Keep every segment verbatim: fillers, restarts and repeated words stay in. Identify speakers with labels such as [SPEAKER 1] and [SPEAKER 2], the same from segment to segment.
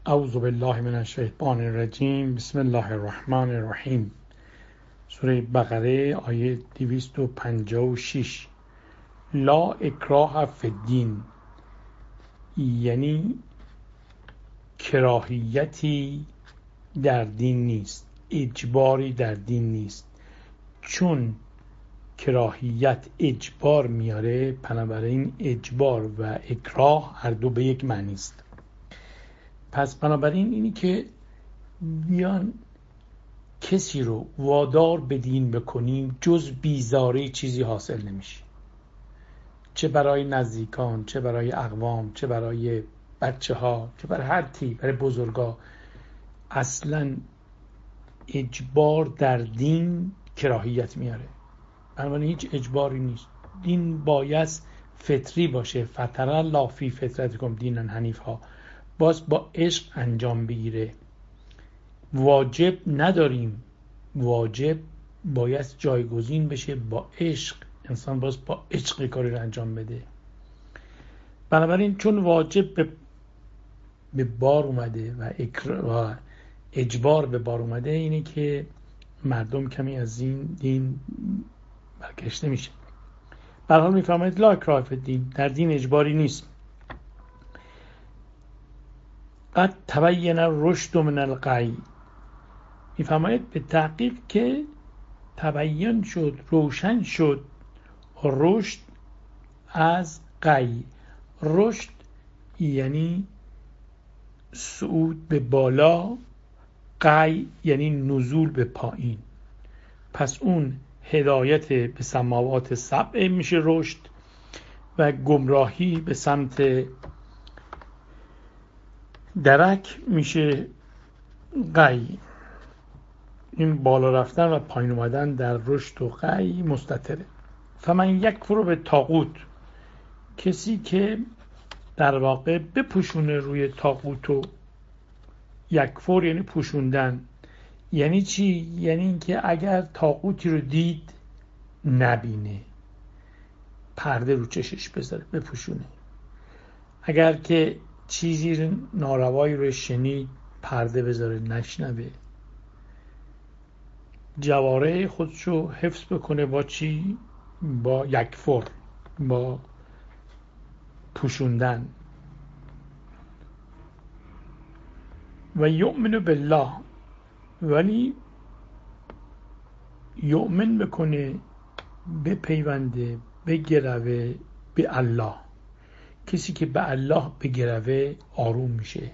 [SPEAKER 1] اعوذ بالله من الشیطان الرجیم. بسم الله الرحمن الرحیم. سوره بقره آیه دویست و پنجاه و شش. لا اکراه فی الدین، یعنی کراهیتی در دین نیست، اجباری در دین نیست. چون کراهیت اجبار میاره، بنابراین اجبار و اکراه هر دو به یک معنی است. پس بنابراین اینی که بیان کسی رو وادار به دین بکنیم جز بیزاری چیزی حاصل نمیشه، چه برای نزدیکان، چه برای اقوام، چه برای بچه ها، چه برای هر کی، برای بزرگا. اصلا اجبار در دین کراهیت میاره، بنابراین هیچ اجباری نیست. دین باید فطری باشه. فطر الله فی فطرتکم دینا حنیفا، باز با عشق انجام بگیره. واجب نداریم، واجب باید جایگزین بشه با عشق. انسان باز با عشق کاری رو انجام بده. بنابراین چون واجب به, به بار اومده و, و اجبار به بار اومده، اینه که مردم کمی از این دین برگشته میشه. به هر حال میفرماید لا اکراه فی الدین، در دین اجباری نیست. قد تبین الرشد من الغی، میفرماید به تحقیق که تبین شد، روشن شد رشد از غی. رشد یعنی صعود به بالا، غی یعنی نزول به پایین. پس اون هدایت به سماوات سبع میشه رشد، و گمراهی به سمت درک میشه غی. این بالا رفتن و پایین اومدن در رشد و غی مستتره. فمن یکفر به طاغوت، کسی که در واقع بپوشونه روی طاغوت. و یکفر یعنی پوشوندن. یعنی چی؟ یعنی اینکه اگر طاغوتی رو دید نبینه، پرده رو چشش بذاره، بپوشونه. اگر که چیزی ناروایی رو شنید، پرده بذاره، نشنوه. جواره خودشو حفظ بکنه با چی؟ با یکفر، با پوشوندن. و یؤمن بالله، ولی یؤمن بکنه، بپیونده، بگروه به الله. کسی که به الله بگروه آروم میشه.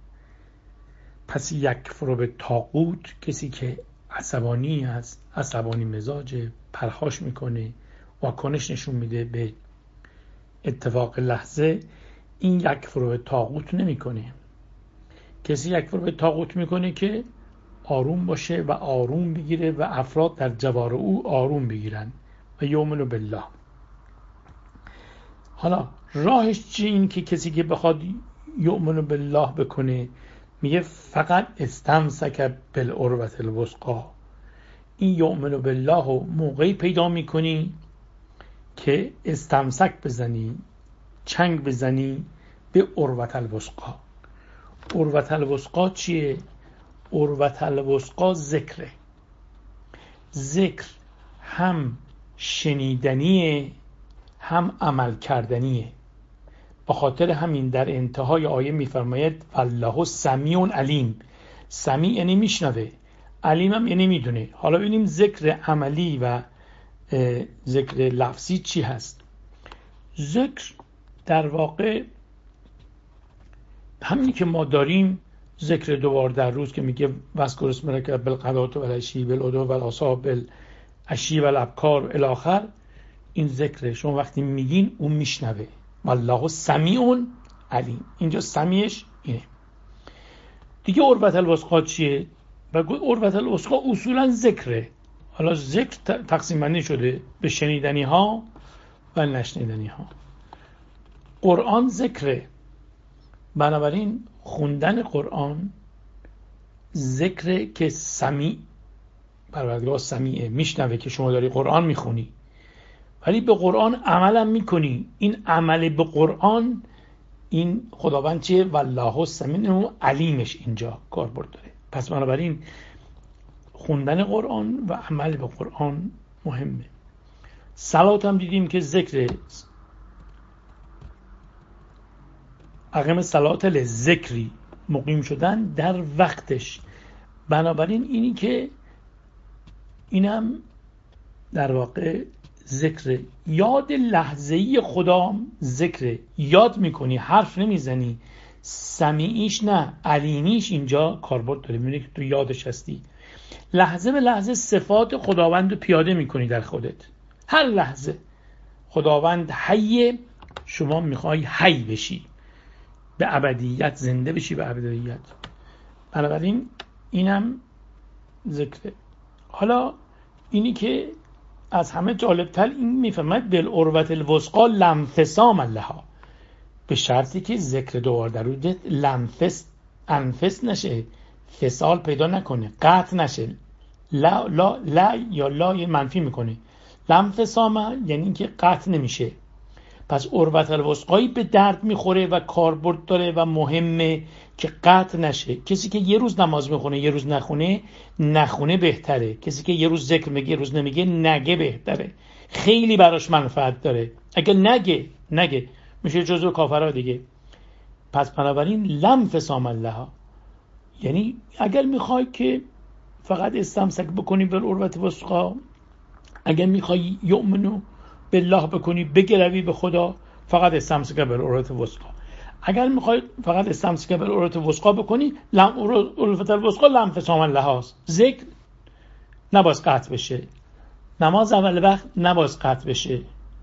[SPEAKER 1] پس یکفر به طاغوت، کسی که عصبانی هست، عصبانی مزاجه، پرخاش میکنه، واکنش نشون میده به اتفاق لحظه، این یکفر به طاغوت نمیکنه. کسی یکفر به طاغوت میکنه که آروم باشه و آروم بگیره و افراد در جوار او آروم بگیرن. و یؤمن بالله. حالا راهش چیه؟ این که کسی که بخواد یؤمن بالله بکنه، میگه فقط استمسک بالعروة الوثقی. این یؤمن بالله موقعی پیدا میکنی که استمسک بزنی، چنگ بزنی به عروة الوثقی. عروة الوثقی چیه؟ عروة الوثقی ذکره. ذکر هم شنیدنیه هم عمل کردنیه. به خاطر همین در انتهای آیه میفرماید والله سمیع علیم. سمیع یعنی میشنوه، علیم هم یعنی میدونه. حالا ببینیم ذکر عملی و ذکر لفظی چی هست. ذکر در واقع همینی که ما داریم، ذکر دوبار در روز که میگه واذکر اسم ربک بالغداة والعشی بالغدو والآصال بالعشی والابکار الی آخر. این ذکر شما وقتی میگین اون میشنوه. والله سمیع علیم. اینجا سمیعش اینه. دیگه عروة الوثقی چیه؟ و عروة الوثقی اصولا ذکره. حالا ذکر تقسیم بندی شده به شنیدنی ها و نشنیدنی ها. قرآن ذکره، بنابراین خوندن قرآن ذکره که سمیع، پروردگار سمیعه، میشنوه که شما داری قرآن میخونی، ولی به قرآن عملم میکنی. این عمل به قرآن این خداوند چیه؟ والله السمیع و علیمش اینجا کاربرد داره. پس بنابراین خوندن قرآن و عمل به قرآن مهمه. صلات هم دیدیم که ذکر اقیم صلات لذکری مقیم شدن در وقتش. بنابراین اینی که اینم در واقع ذکر یاد لحظه‌ای خدا، ذکر یاد میکنی، حرف نمیزنی، سمیعیش نه علیمیش اینجا کاربرد داره. میبینی که تو یادش هستی، لحظه به لحظه صفات خداوند رو پیاده میکنی در خودت. هر لحظه خداوند حیه، شما میخوای حی بشی، به ابدیت زنده بشی، به ابدیت. بنابراین اینم ذکره. حالا اینی که از همه جالبتر این میفهمد بالعروة الوثقی لا انفصام لها، به شرطی که ذکر دوبار در روی لنفس انفس نشه، فصال پیدا نکنه، قطع نشه. لا لا لا یا لا منفی میکنه. لنفصام یعنی که قطع نمیشه. پس عروة الوثقی به درد میخوره و کاربرد داره و مهمه که قطع نشه. کسی که یه روز نماز میخونه یه روز نخونه، نخونه بهتره. کسی که یه روز ذکر میگه یه روز نمیگه، نگه بهتره. خیلی براش منفعت داره. اگه نگه نگه میشه جزو کافرها دیگه. پس بنابراین لم فسام لها، یعنی اگر میخوای که فقط استمسک بکنی به عروة الوثقی، اگر میخوای یؤمنو بالله بکنی، بگروی به خدا، فقط استمسک به عروة الوثقی. اگر میخوای فقط استمسک به عروة الوثقی بکنی، لم عروة الوثقی لم فسام لهاست. ذکر نباز قطع بشه، نماز اول وقت نباز قطع بشه،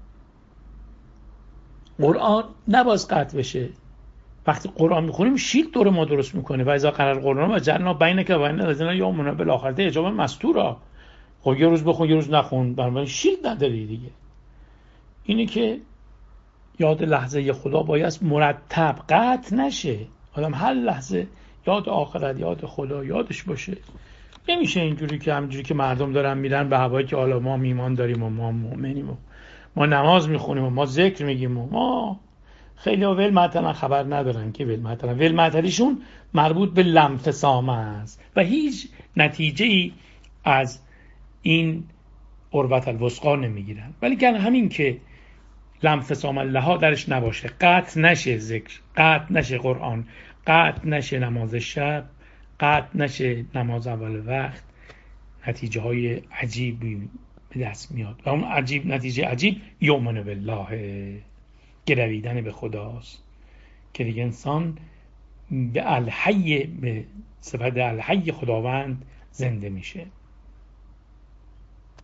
[SPEAKER 1] قرآن نباز قطع بشه. وقتی قرآن میخونیم شیلد دور ما درست میکنه. و اذا قرأ القرآن و جعلنا بینک و بین الذین لا یؤمنون بالآخرة حجابا مستورا. خب یه روز بخون یه روز نخون، بنابراین شیلد نداری دیگه. اینی که یاد لحظه خدا باید مرتب قطع نشه. آدم هر لحظه یاد آخرت، یاد خدا یادش باشه. نمیشه اینجوری که همجوری که مردم دارن میرن به هوایی که حالا ما ایمان داریم و ما مؤمنیم و ما نماز میخونیم و ما ذکر میگیم و ما خیلی ول معطلا خبر ندارن که ول معطلا ول معطلیشون مربوط به لمفسامه است و هیچ نتیجه ای از این عروة الوثقی نمیگیرن. ولی که همین که لمفسام لها درش نباشه، قطع نشه ذکر، قطع نشه قرآن، قطع نشه نماز شب، قطع نشه نماز اول وقت، نتیجه های عجیبی به دست میاد. و اون عجیب نتیجه عجیب یؤمن بالله، گرویدن به خداست که دیگه انسان به الحی، به صفت الحی خداوند زنده میشه.